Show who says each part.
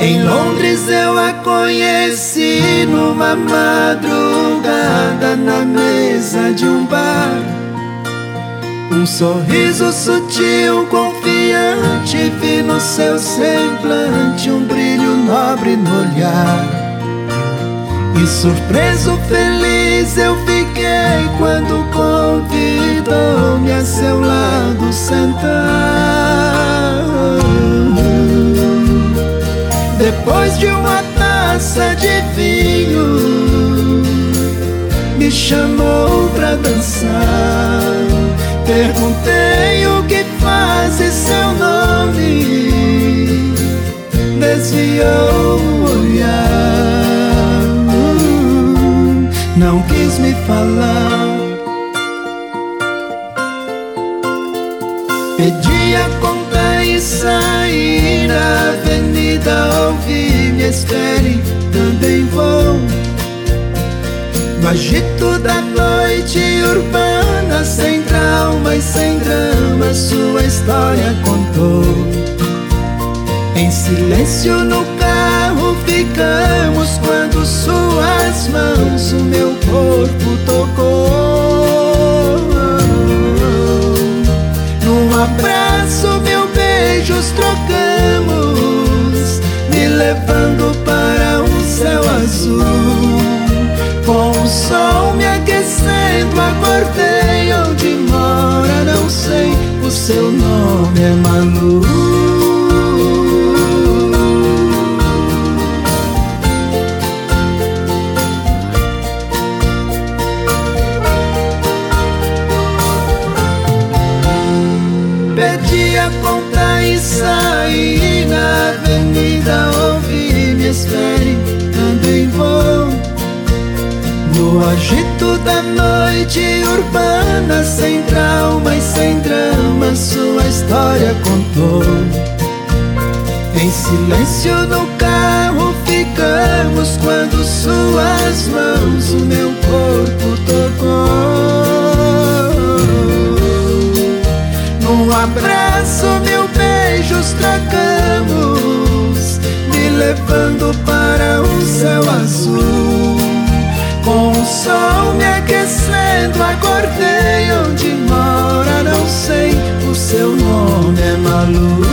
Speaker 1: Em Londres eu a conheci numa madrugada na mesa de um bar. Um sorriso sutil, confiante, vi no seu semblante um brilho nobre no olhar. E surpreso, feliz eu fiquei quando convidou-me a seu lado sentar. Depois de uma taça de vinho, me chamou pra dançar. Perguntei o que fazes, seu nome, desviou o olhar, não quis me falar. Pedi a conta e saí na avenida, ouvi, me espere, também vou. No agito da noite urbana, sem trauma e sem drama, sua história contou. Em silêncio no carro ficamos quando suas mãos o meu corpo tocou. Num abraço, mil beijos trocamos, me levando para um céu azul. Com o sol me aquecendo, acordei onde mora, não sei, o seu nome é Malu. Pedi a conta e saí na avenida, ouvi, me espere, também vou. No agito da noite urbana, sem trauma e sem drama, sua história contou. Em silêncio no carro ficamos quando suas mãos o meu corpo tocou. Num abraço, mil beijos trocamos, me levando para um céu azul. Com o sol me aquecendo, acordei onde mora, não sei, o seu nome é Malu.